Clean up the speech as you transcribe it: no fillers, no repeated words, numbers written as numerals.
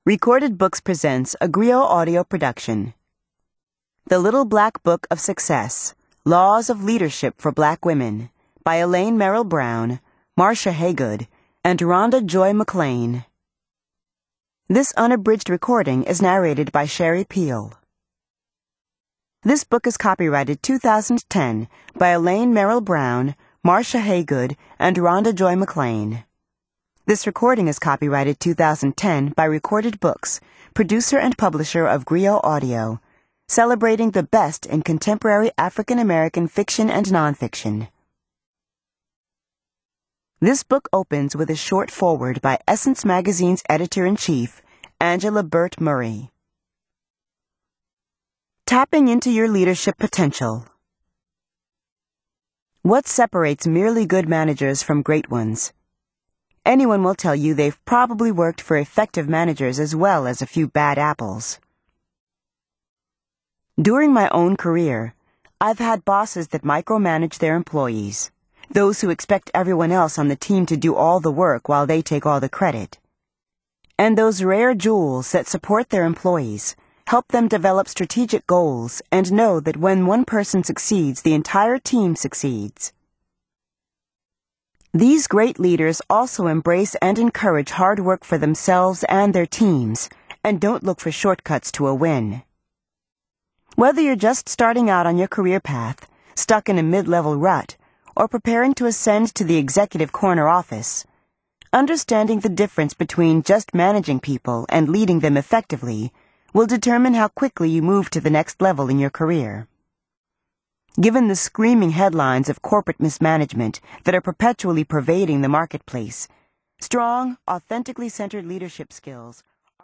Recorded Books presents a Griot audio production. The Little Black Book of Success, Laws of Leadership for Black Women, by Elaine Merrill Brown, Marcia Haygood, and Rhonda Joy McLean. This unabridged recording is narrated by Sherry Peel. This book is copyrighted 2010 by Elaine Merrill Brown, Marcia Haygood, and Rhonda Joy McLean. This recording is copyrighted 2010 by Recorded Books, producer and publisher of Griot Audio, celebrating the best in contemporary African American fiction and nonfiction. This book opens with a short foreword by Essence Magazine's editor-in-chief, Angela Burt Murray. Tapping into your leadership potential. What separates merely good managers from great ones? Anyone will tell you they've probably worked for effective managers as well as a few bad apples. During my own career, I've had bosses that micromanage their employees, those who expect everyone else on the team to do all the work while they take all the credit. And those rare jewels that support their employees, help them develop strategic goals, and know that when one person succeeds, the entire team succeeds. These great leaders also embrace and encourage hard work for themselves and their teams, and don't look for shortcuts to a win. Whether you're just starting out on your career path, stuck in a mid-level rut, or preparing to ascend to the executive corner office, understanding the difference between just managing people and leading them effectively will determine how quickly you move to the next level in your career. Given the screaming headlines of corporate mismanagement that are perpetually pervading the marketplace, strong, authentically centered leadership skills